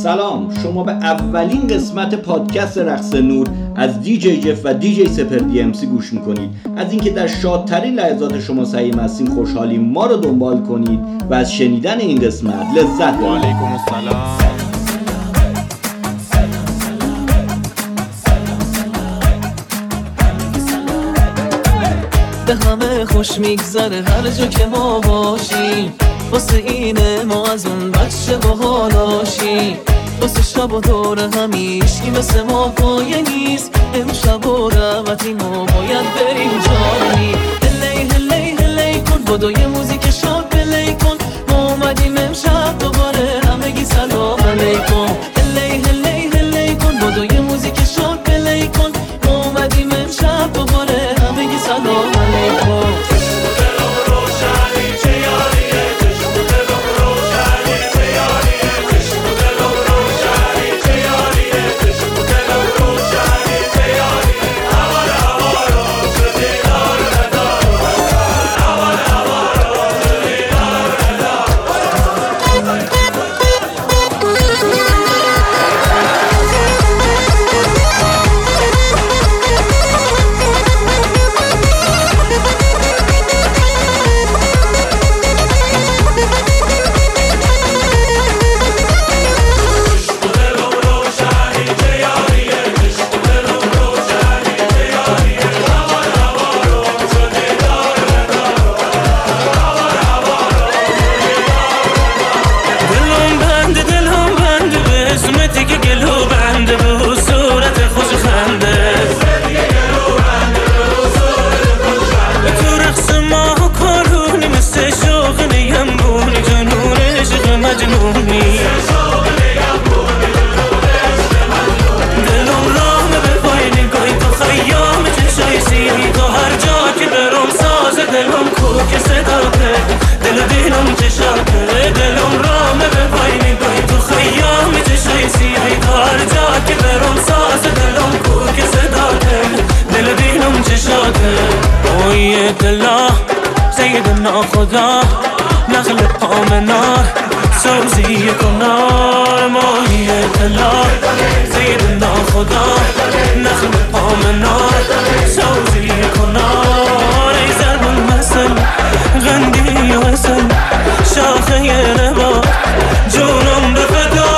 سلام، شما به اولین قسمت پادکست رقص نور از دیجی جف و دیجی سپر دی ام سی گوش میکنید. از اینکه در شادترین لحظات شما سعیم هستیم خوشحالیم ما رو دنبال کنید و از شنیدن این قسمت لذت ببرید. و علیکم السلام. به همه خوش میگذره هر جا که ما باشیم، واسه اینه ما از اون بچه باحالاشیم، واسه شب و دور همیشگی مثل ما پایه نیست. امشب و رحمتی ما باید بریم جانی. هلی هلی هلی کن بادو یه موزیک شاد پلی کن، ما اومدیم امشب دوباره همگی سلام علیکم. هلی هلی هلی کن بادو یه موزیک شاد پلی کن، ما اومدیم امشب دوباره همگی سلام علیکم. سیدنا خدا نخل پامنار سوزی کنار ماهی دلا. سیدنا خدا نخل پامنار سوزی کنار. ای زربون مثل غندی و حسن شاخه نبا جونم بفدا.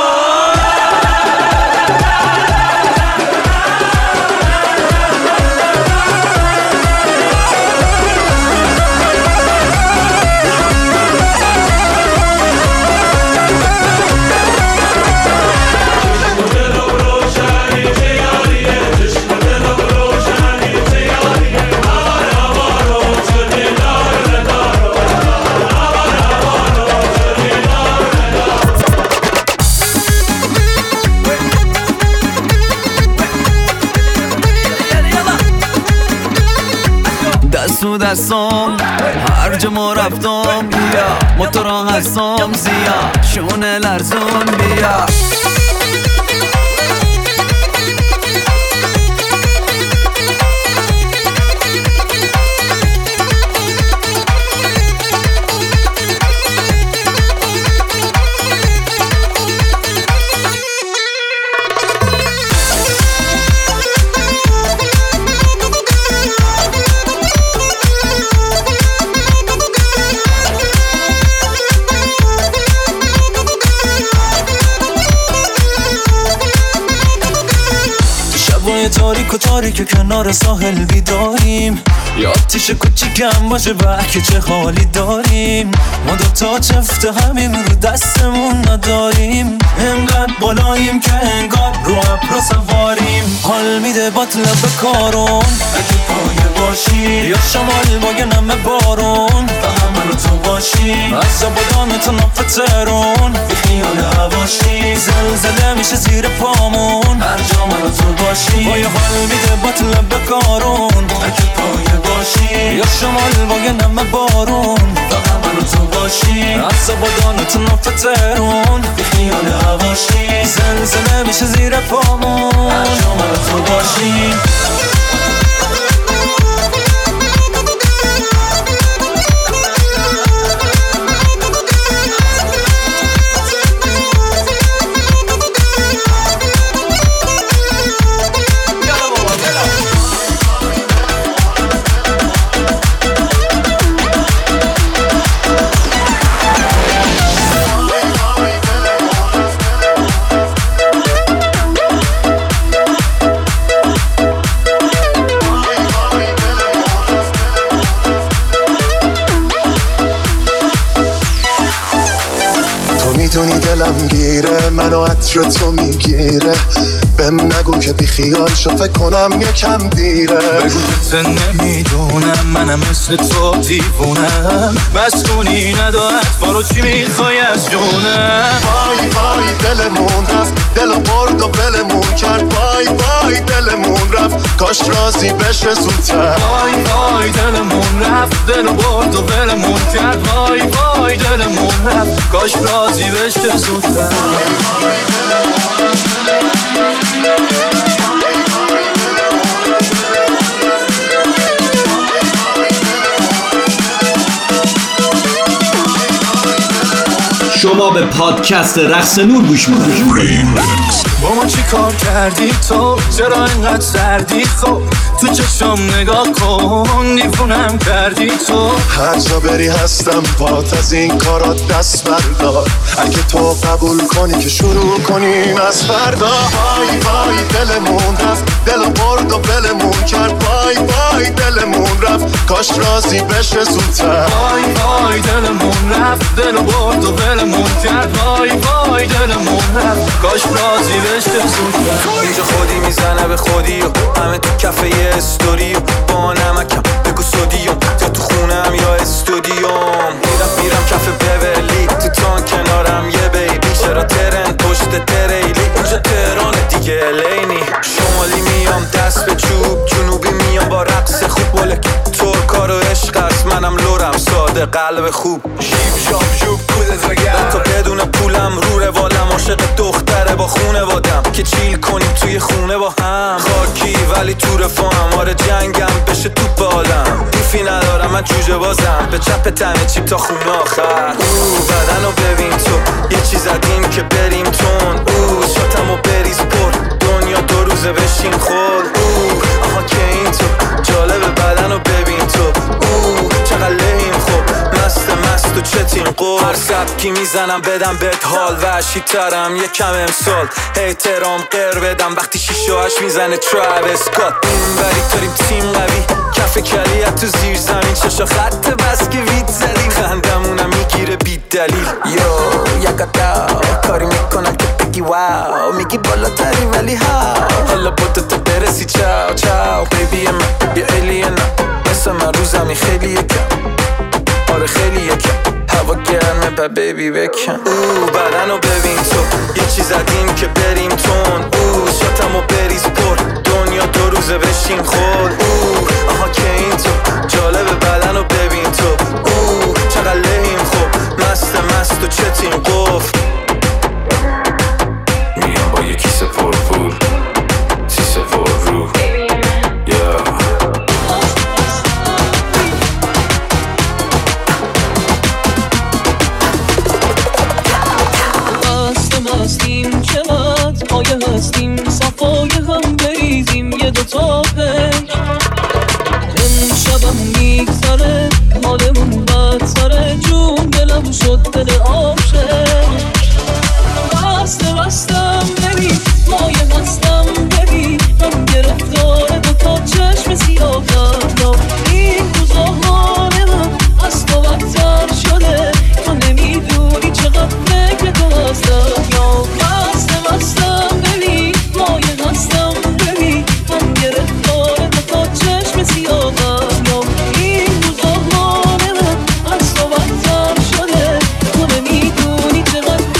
دستم هر جا ما رفتم بیا موتورا هستم زیاد شونه لرزون بیا. تاریک و تاریک کنار ساحل بیداریم، یا آتیش کوچیکم باشه که چه حالی داریم. ما دوتا چفت همیم رو دستمون نداریم، انقدر بالاییم که انگار رو ابرا سواریم. حال میده باطلب کارون اگه پایه باشی، یا شمال با یه نمه بارون و همه رو تو باشی. از زبادان تا نفت ترون بی خیال هواشی، زلزله میشه زیر پامون هر جا من رو تو باشی. با یه حال میده باطلب کارون اگه پایه باشی، یا شمال با یه نمه بارون و همه رو تو باشی. از زبادان تا نفت ترون بی خیال هواشی، زلزله میشه زیر پامون هر جا من رو تو باشی. دلم گیره، منو عطر تو میگیره. بهم نگو که بی خیال شو، فکر کنم یکم دیره. بگو که نمیدونم منم مثل تو دیوونم، مسئولی ندارد بارو چی میخوای از جونم. وای وای دلمون رفت، دلو برد و بلمون کرد. وای وای دلمون رفت، کاش راضی بشه زودتر. وای وای دلمون رفت، دلو برد و بلمون کرد. وای وای دلمون رفت، کاش راضی بشه زودتر. شما به پادکست رقص نور گوش میکنید. با ما چی کار کردی تو؟ چرا اینقدر سردی؟ خب تو چشم نگاه کن، دیوونم کردی تو. هر جا بری هستم پات، از این کارات دست بردار. اگه تو قبول کنی که شروع کنیم از فردا. وای وای دلمون رفت، دلو برد و بلمون کرد. وای وای دلمون رفت، کاش راضی بشه زودتر. وای وای دلمون رفت، دلو برد و بلمون کرد. وای وای دلمون رفت، کاش راضی بشه زودتر. اینجا خودی میزنه به خودی و همه تو کفه یه استوری و با نمکم بگو سودیوم، یا تو خونم یا استودیوم. میرم کف بولی، تو تان کنارم یه بیبی. چرا ترن پشت تریلی، اینجا تهرانه دیگه الینی. شمالی میام دست به چوب، جنوبی میام با رقص خوب. ولک ترکا رو عشق است، منم لورم ساده قلب خوب. شیب شاب جوب کودت وگرد، تا بدون پولم رو روالم. عاشق دختره با خونه وادم که چیل کنیم توی خونه با هم. خاکی ولی تو رفاهم، آره جنگم بشه تو بالم. دیفی ندارم من جوجه بازم، به چپ تنه چیپ تا خونه آخر. بدنو ببین تو، یه چیز زدیم که بریم تون. شاتمو بریز پر، دنیا دو روزه بشین خور. آها که این تو جالب، بدنو ببین تو. چقدر لیم خوب، مست و چتین قول. هر سبکی میزنم بدم بهت حال، وحشی ترم یکم امسال. احترام قر بدم وقتی 6 و 8 میزنه تراویس اسکات. این بری داریم تیم قوی، کف کلیت تو زیر زمین. چشا خط بس که وید زدیم، خندمونم میگیره بی دلیل. یو یکتا کاری میکنم که بگی واو، میگی بالاتری ولی هاو. حالا بودتا برسی چاو چاو بیبی من یه الینم. مثل من رو زمین خیلی یکم، آره خیلی یکم. هوا گرمه با بیبی بکن. بدنو ببین تو، یه چیز زدیم که بریم تون. شاتمو بریز پر، دنیا دو روزه بشین خور. آها که این تو جالب، بدنو ببین تو. چقدر لیم خوب، مست و چتین قفل. میام با یه کیسه پر پول، سیسه پر رو. هستیم چقدر پایه هستیم، صفای هم بریزیم یه دوتا پنج. امشبم میگذره حالمون بدتره، جون دلم شد دل عاشق. بستم ببین مایه هستم ببین، من گرفتار دوتا چشم سیاهم. یا این روزا حال من از تو بدتر شده، تو نمیدونی چقدر فکر تو هستم. یا بستم ببین مایه هستم ببین، من گرفتار دوتا چشم سیاهم. یا این روزا حال من از تو بدتر شده، تو نمیدونی چقدر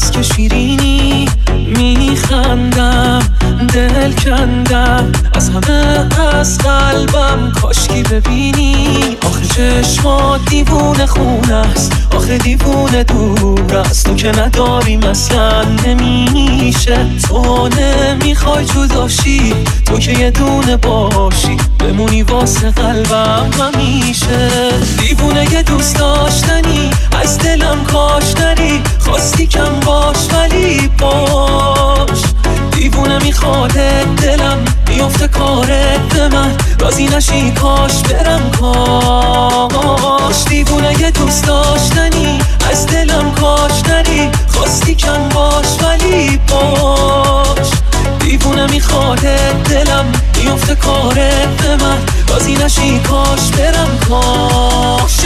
هست که شیرینی میخندم، دل کندم از همه از قلبم، کاشکی ببینی. آخه چشمات دیوونه خونه است، آخه دیوونه دور است، تو که نداری مثلا نمیشه. تو نمیخوای جداشی، تو که یه دونه باشی، بمونی واسه قلبم همیشه. دیوونه یه دوست داشتنی، از دلم کاش نری، خواستی کم باش ولی باش. دیوونه میخواد دلم میفته کارت به من، راضی نشی کاش برم کاش. دیوونه یه دوست داشتنی، از دلم کاش نری، خواستی کم باش ولی باش. دیوونه میخواد دلم میفته کارت به من، راضی نشی کاش برم کاش.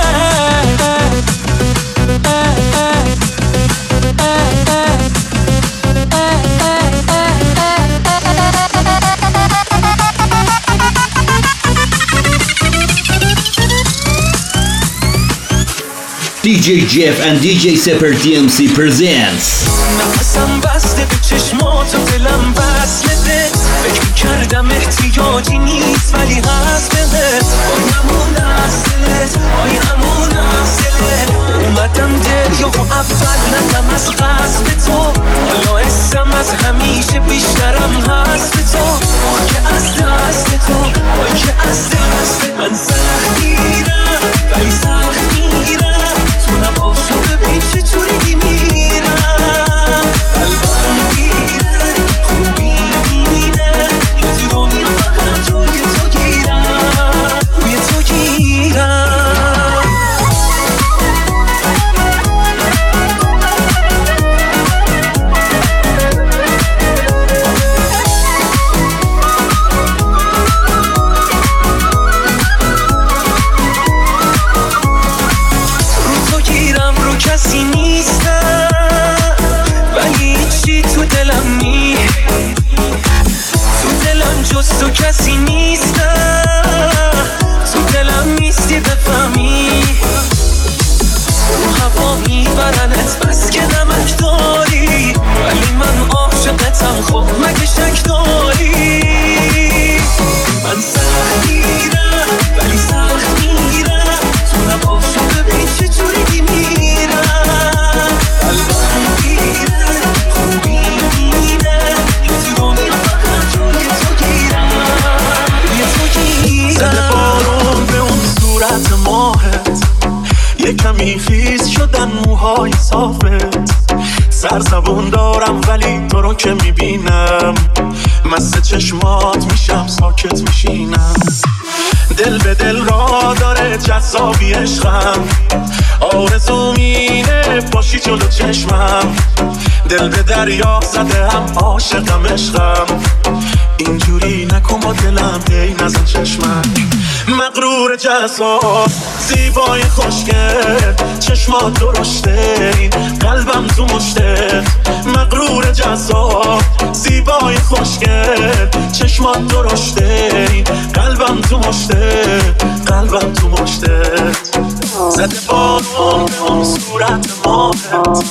DJ Jeff and DJ Sepper DMC presents نفسم بسته به چشمات و دلم وصله، فکر کردم احتیاجی نیست ولی هست بهت. آی همون از دلت، آی همون از دلت، اومدم دریا و اول ندم از قصد تو، حالا اسم از همیشه بیشترم هست به تو. آی که از دست تو، آی که از دست من سخت میرم ولی سخت میرم، تو نباشو ببین چطوری میرم. قلبم میره خوبی میره، یه دنیا فقط روی تو گیرم، روی تو گیرم. کسی نیستم ولی چی تو دلم نی، تو دلم جز تو کسی نیستم، تو دلم نیستی بفهمی. رو هوا میبرنت بس که نمک داری، ولی من عاشقتم خب مگه شک داری. من سخت میرم ولی سخت میرم، تو نباشو ببین چجوری میرم. قلبم میره خوبی میره، یه دنیا فقط روی تو گیرم، روی تو گیرم. زده بارون به اون صورت ماهت، یه کمی خیس شدن موهای صافت. سرزبون دارم ولی تو رو که میبینم، مست چشمات میشم ساکت میشینم. دل به دل را داره جذابی عشقم، آرزو مینه باشی جلو چشمم. دل به دریا زده هم عاشقم عشقم، اینجوری نکن با دلم ای نزن چشمم. مغرور جذاب زیبای خوشگل، چشمات درشته این قلبم تو مشتت. مغرور جذاب زیبای خوشگل، چشمات درشته این قلبم تو مشتت، قلبم تو مشتت. زده بارون به اون صورت ماهت،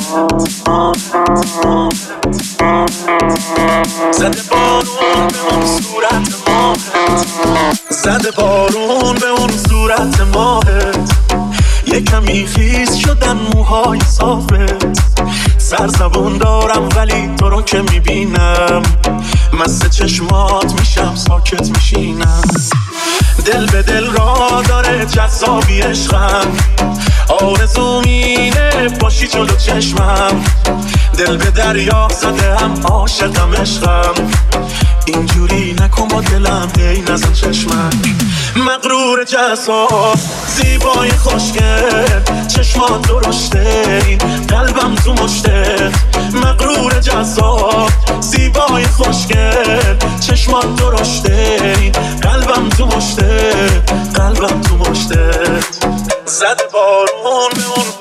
زده بارون به اون صورت ماهت، زده بارون به اون صورت ماهت. یه کمی خیس شدن موهای صافت. سرزبون دارم ولی تو رو که میبینم، مست چشمات میشم ساکت میشینم. دل به دل را داره جذابی عشقم، آرزو مینه باشی جلو چشمم. دل به دریا زده هم عاشقم عشقم، اینجوری نکن با دلم ای نزن چشمم. مغرور جذاب زیبای خوشگل، چشمات درشته این قلبم تو مشتت. مغرور جذاب زیبای خوشگل، چشمات درشته این قلبم تو مشتت، قلبم تو مشتت. زده بارون به اون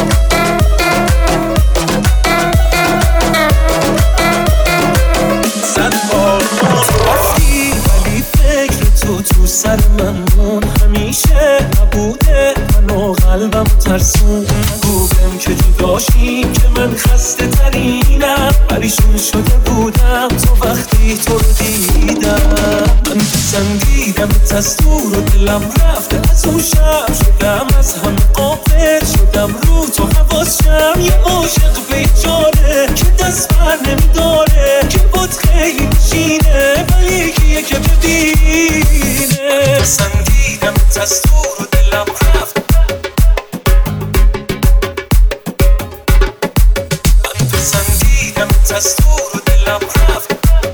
تو سر من مون، همیشه نبوده منو قلبم ترسون. گفتم که جداشیم که من خسته خسته ترینم پریشون شده بودم تو وقتی تو رو دیدم. من پسندیدم از دور و دلم رفته از اون شب شدم از همه غافل شدم رو تو حواسم یه عاشق بیچاره که دست بر نمیداره که بود خیلی میشینه ولی کیه که ببینه. پسندیدم از دور و دلم رفته پسندیدم از دور و دلم رفت.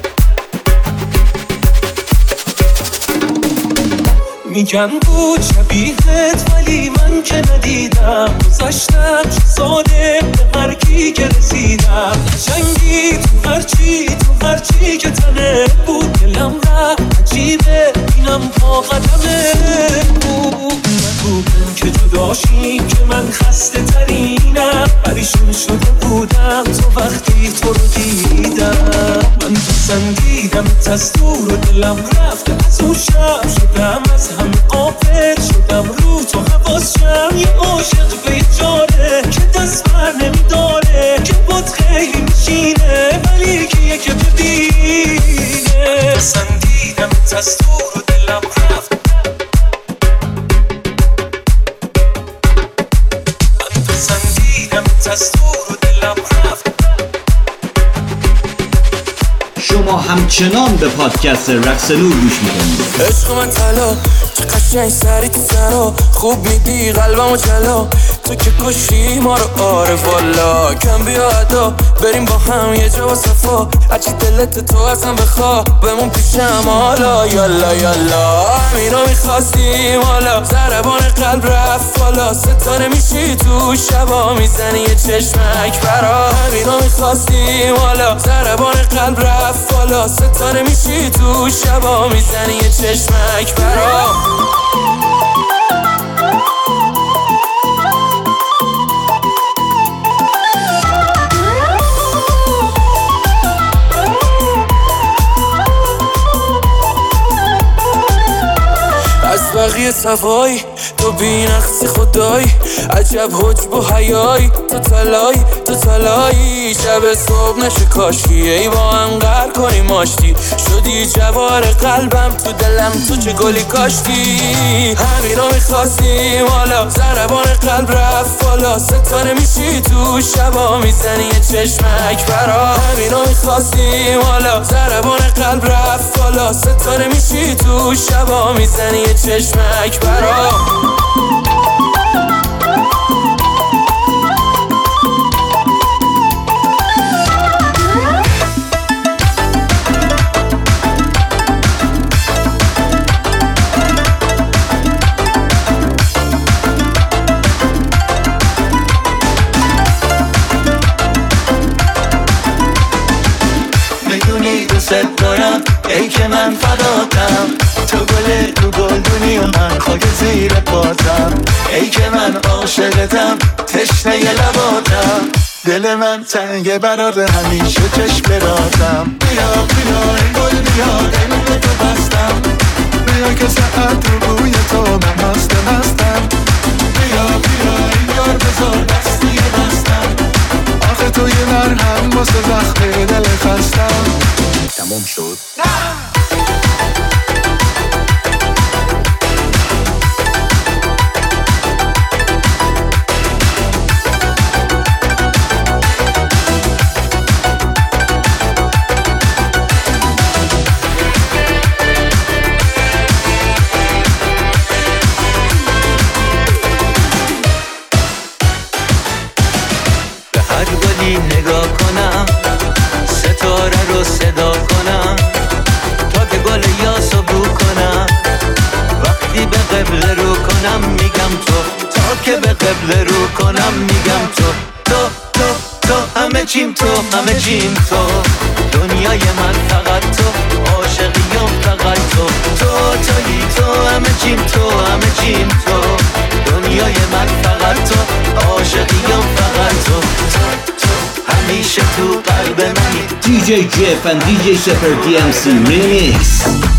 میگن بود شبیهت ولی من که ندیدم گذاشتم ظالم به هر کی که رسیدم. قشنگی تو هرچی که تنه بود دلم رفت عجیبه اینم پا قدمه بود. نگویم که جداشیم که من خسته ترینم پریشون شده بودم تو وقتی تو رو دیدم. من پسندیدم از دور و دلم رفته از اون شب شدم از همه غافل شدم رو تو حواسم یه عاشق بیچاره که دست بر نمیداره که بود خیلی میشینه ولی کیه که ببینه. پسندیدم از دور و دلم رفته من پسندیدم از دور و دلم رفته. شما همچنان به پادکست رقص نور گوش میکنید. عشق من طلا چه قشنگ سری تو سرا خوب میدی قلبمو جلا تو که کشی ما رو آره والا. کم بیا ادا بریم با هم یه جا با صفا هرچی دلت تو ازم بخوا بمون پیشم حالا یالا یالا. همینا میخواستیم حالا ضربان قلب رفت بالا ستاره میشی تو شبا میزنی یه چشمک برا. همینا میخواستیم حالا ضربان قلب رفت بالا ستاره میشی تو شبا میزنی یه چشمک برا. از بقیه صفایی تو بی‌نقصی خدایی عجب حجب و حیایی تو تلایی شب صبح نشه کاشی ای با هم قهر کنیم آشتی شدی جوار قلبم تو دلم تو چه گلی کاشتی. همینا میخواستیم حالا ضربان قلب رفت بالا ستاره میشی تو شبا میزنی یه چشمک برا. همینا میخواستیم حالا ضربان قلب رفت بالا ستاره میشی تو شبا میزنی یه چشمک برا. میدونی دوست دارم ای که من فداتم تو گل تو گلدونی و من خاک زیر پاتم ای که من عاشقتم تشنه لباتم دل من تنگه برار همیشه چشم براتم. بیا این گل بیا دل تو بستم بیا که ساعت رو روی تو من مستم. بیا این یار بذار دستی بستم آخه تو یه مرهم واسه زخم دل خستم. تمام شد نگاه کنم ستاره رو صدا کنم تا که گل یاسو بو کنم وقتی به قبله رو کنم میگم تو تا که به قبله رو کنم میگم تو همه چیم تو دنیای من فقط تو عاشقیم فقط تویی تو همه چیم تو دنیای من فقط تو عاشقیم فقط تو همیشه تو قلب منی. DJ Jeff and DJ Seper DMC Remix.